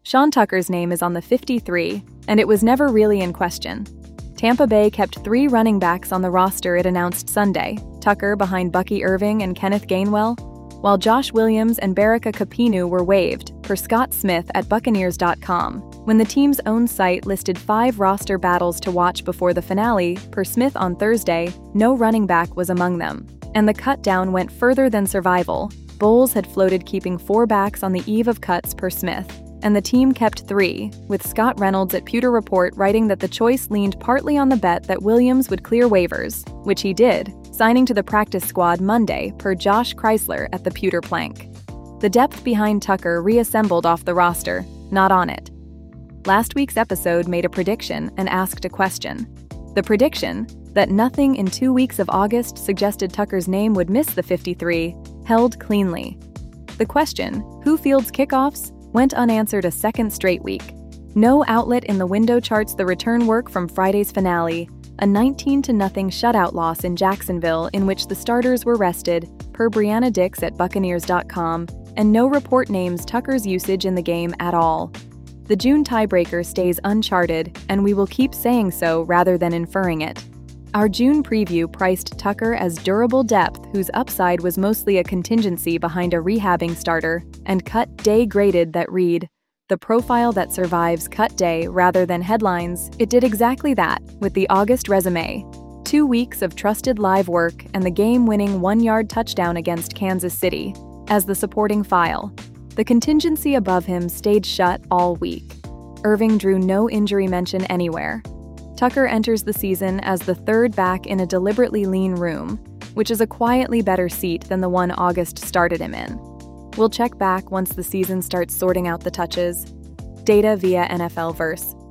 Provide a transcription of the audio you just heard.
Sean Tucker's name is on the 53, and it was never really in question. Tampa Bay kept 3 running backs on the roster it announced Sunday, Tucker behind Bucky Irving and Kenneth Gainwell, while Josh Williams and Baraka Kapinu were waived, per Scott Smith at Buccaneers.com, when the team's own site listed 5 roster battles to watch before the finale. Per Smith on Thursday, no running back was among them, and the cut down went further than survival. Bowles had floated keeping 4 backs on the eve of cuts, per Smith, and the team kept 3, with Scott Reynolds at Pewter Report writing that the choice leaned partly on the bet that Williams would clear waivers, which he did, signing to the practice squad Monday, per Josh Chrysler at the Pewter Plank. The depth behind Tucker reassembled off the roster, not on it. Last week's episode made a prediction and asked a question. The prediction, that nothing in 2 weeks of August suggested Tucker's name would miss the 53, held cleanly. The question, who fields kickoffs, went unanswered a second straight week. No outlet in the window charts the return work from Friday's finale, a 19-0 shutout loss in Jacksonville in which the starters were rested, per Brianna Dix at Buccaneers.com, and no report names Tucker's usage in the game at all. The June tiebreaker stays uncharted, and we will keep saying so rather than inferring it. Our June preview priced Tucker as durable depth whose upside was mostly a contingency behind a rehabbing starter, and cut day graded that read, the profile that survives cut day rather than headlines. It did exactly that with the August resume. 2 weeks of trusted live work and the game-winning 1-yard touchdown against Kansas City as the supporting file. The contingency above him stayed shut all week. Irving drew no injury mention anywhere. Tucker enters the season as the 3rd back in a deliberately lean room, which is a quietly better seat than the one August started him in. We'll check back once the season starts sorting out the touches. Data via NFL Verse.